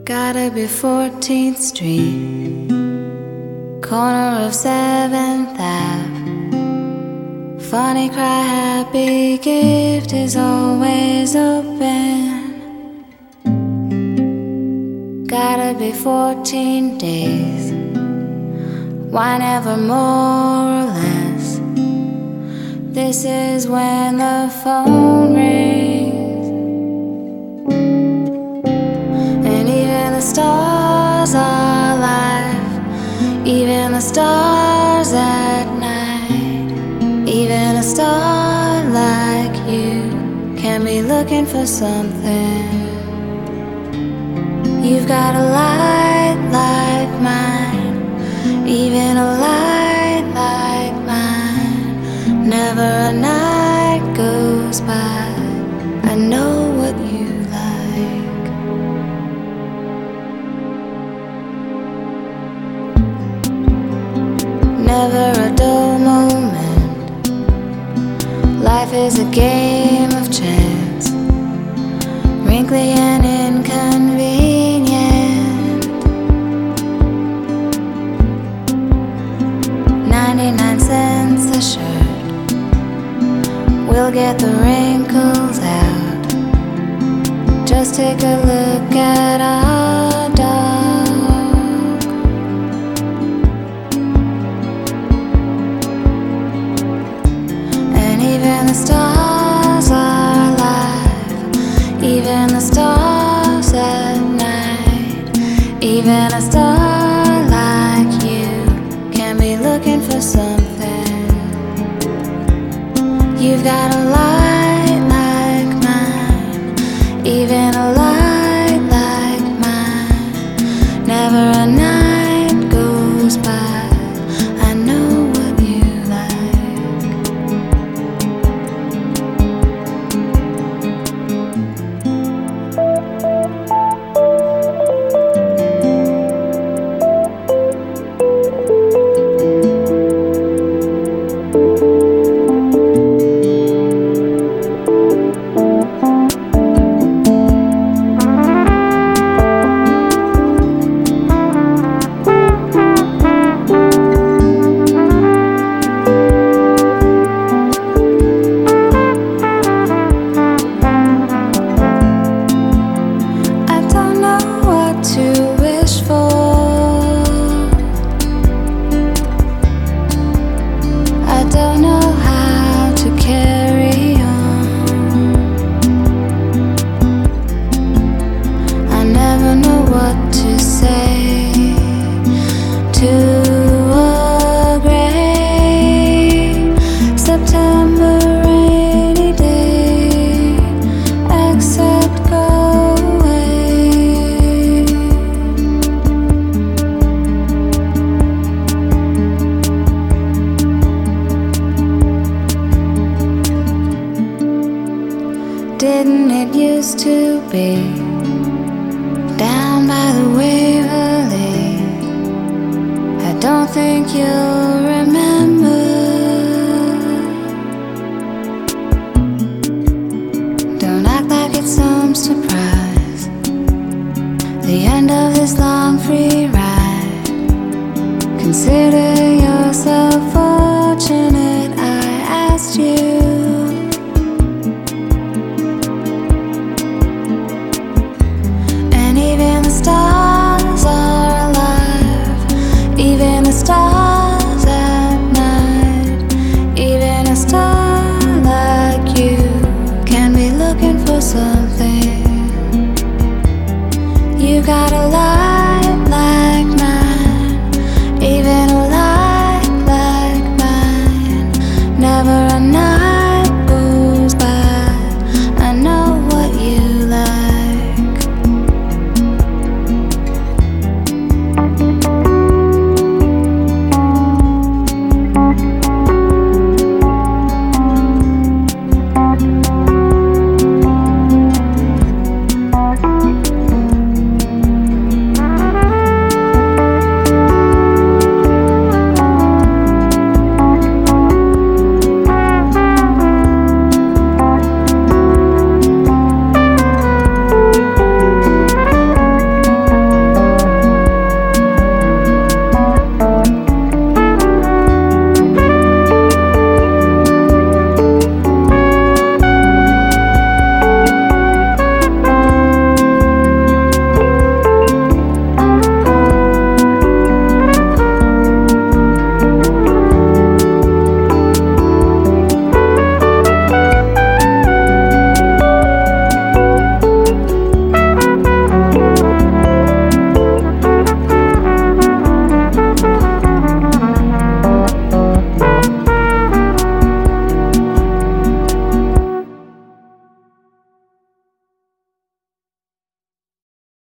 Gotta be 14th Street, corner of 7th Ave. Funny cry, happy gift is always open. Gotta be 14 days, why never more or less? This is when the phone rings, and even the stars are alive, even the stars at night. Even a star like you can be looking for something. You've got a light like mine, even a light like mine. Never a night goes by, I know what you like. Never a dull moment, life is a game of chance, wrinkly and inconvenient. 99 cents a shirt, we'll get the wrinkles out. Just take a look at our dog. And even the stars are alive, even the stars at night. Even a star like you can be looking for something. You've got a light like mine, even a light like mine. Never a night goes by, I know what you like. Didn't it used to be down by the Waverly? I don't think you'll remember. Don't act like it's some surprise, the end of this long free ride. Consider